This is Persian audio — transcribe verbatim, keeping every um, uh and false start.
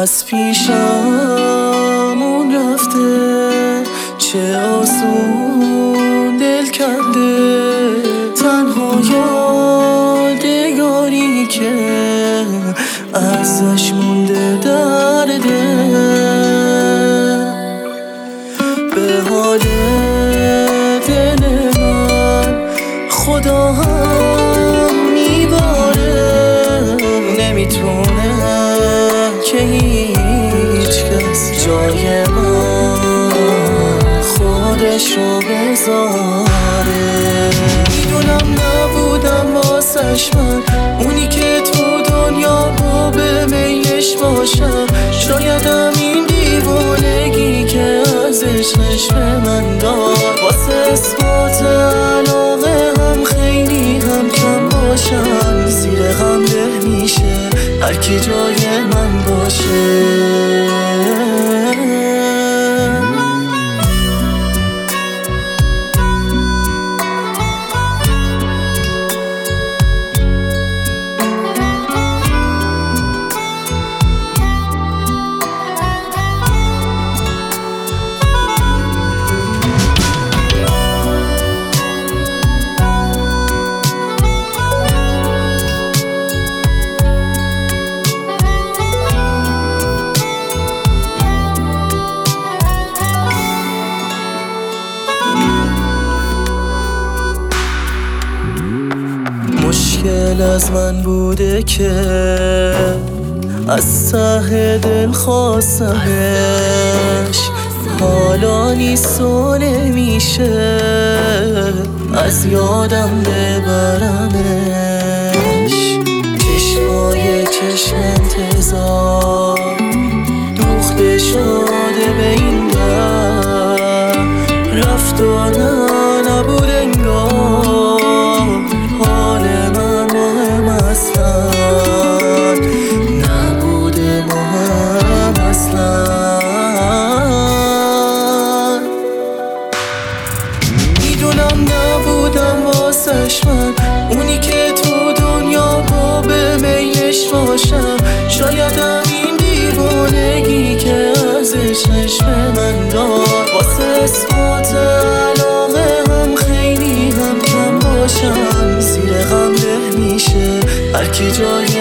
از پیشمون رفته، چه آسون دل کنده، تنها یادگاری که ازش مونده در دل. به حال دل من خدا هم میباره، نمیتونه که هیچ کس جای من خودش رو بذاره. میدونم نبودم واسش من اونی که تو دنیا با به میلش باشم، شایدم این دیوانگی که ازش به من داد واسه اثبات علاقه هم خیلی هم کم باشم. زیر غم له میشه هر کی جای من باشه. مشکل از من بوده که از ته دل خواستمش، حالا نیست و نمیشه از یادم ببرمش. چشمای چشم انتظار دوخته شده به این در، رفت و نه نبود انگار. حال من مهم اصلا نبوده، مهم اصلا. میدونم نبودم واسش من اونی که تو دنیا با به میلش باشم، شایدم این دیوانگی که ازش به من داد واسه اثبات علاقه هم خیلی هم کم باشم. زیر غم له میشه هر کی جای